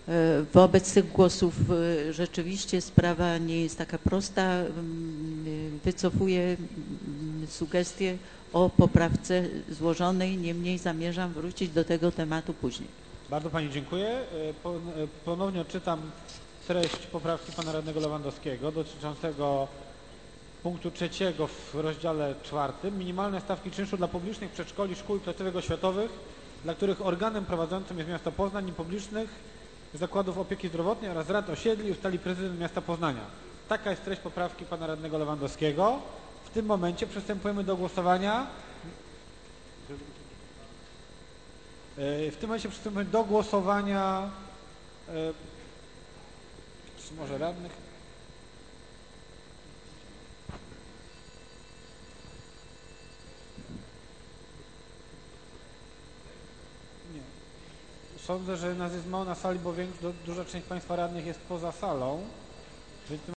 Wobec tych głosów rzeczywiście sprawa nie jest taka prosta. Wycofuję sugestię o poprawce złożonej, niemniej zamierzam wrócić do tego tematu później. Bardzo Pani dziękuję. Ponownie odczytam treść poprawki Pana Radnego Lewandowskiego dotyczącego punktu 3 w rozdziale 4. Minimalne stawki czynszu dla publicznych przedszkoli, szkół i placówek oświatowych, dla których organem prowadzącym jest miasto Poznań i publicznych zakładów opieki zdrowotnej oraz rad osiedli ustali prezydent miasta Poznania. Taka jest treść poprawki Pana Radnego Lewandowskiego. W tym momencie przystępujemy do głosowania. Czy może radnych? Nie. Sądzę, że nas jest mało na sali, bo duża część Państwa radnych jest poza salą. Więc